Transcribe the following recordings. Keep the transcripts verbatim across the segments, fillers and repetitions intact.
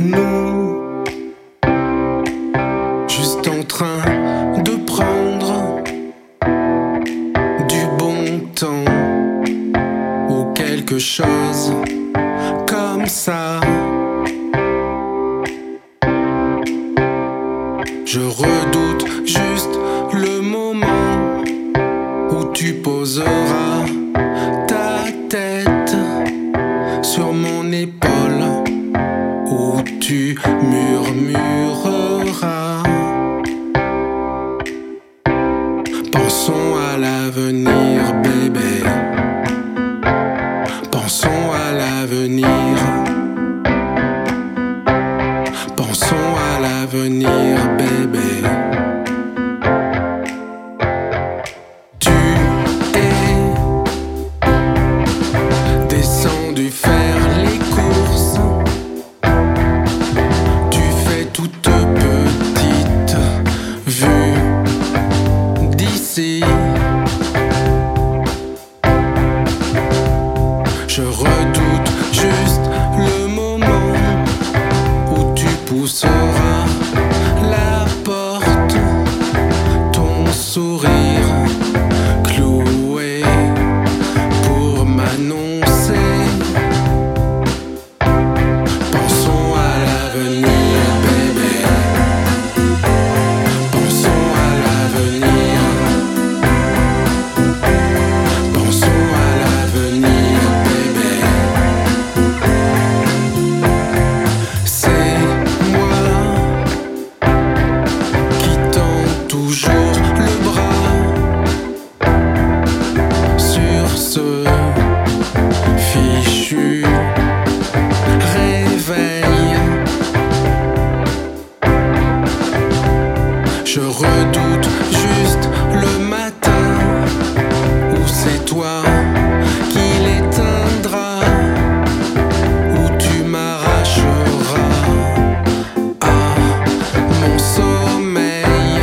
nous, juste en train de prendre du bon temps ou quelque chose comme ça. Je redoute juste le moment où tu poseras ta tête sur mon épaule, où tu murmureras. Pensons à l'avenir, bébé. Pensons à l'avenir. Pensons à l'avenir, bébé. Tu es descendu faire les courses. Tu fais toute petite vue d'ici. Je redoute juste le moment où tu pousseras la porte, ton sourire cloué pour m'annoncer. Pensons à l'avenir, bébé. Pensons à l'avenir. Pensons à l'avenir, bébé. C'est moi qui tends toujours le bras sur ce fichu réveil. Je redoute juste le matin où c'est toi qui l'éteindras, où tu m'arracheras à mon sommeil.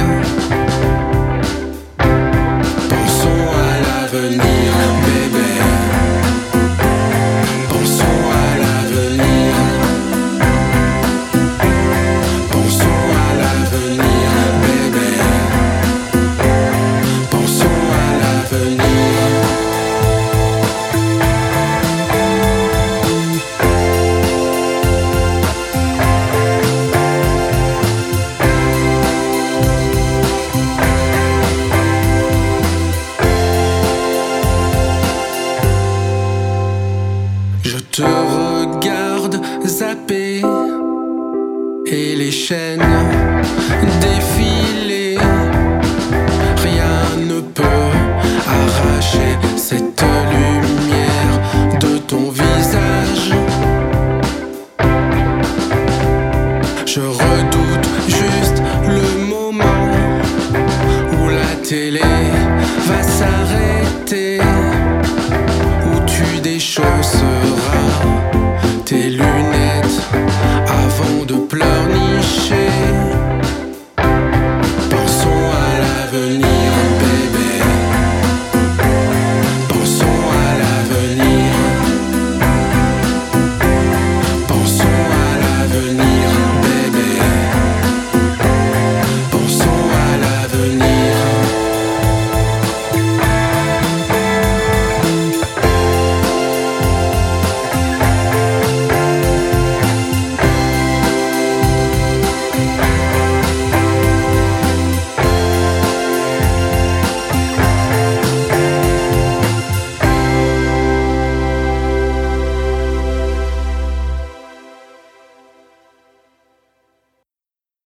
Pensons à l'avenir, bébé. Pensons à l'avenir. Pensons à l'avenir, bébé. Pensons à l'avenir. Je te regarde zapper et les chaînes défiler. Rien ne peut arracher cette lumière de ton visage. Je redoute juste le moment où la télé va s'arrêter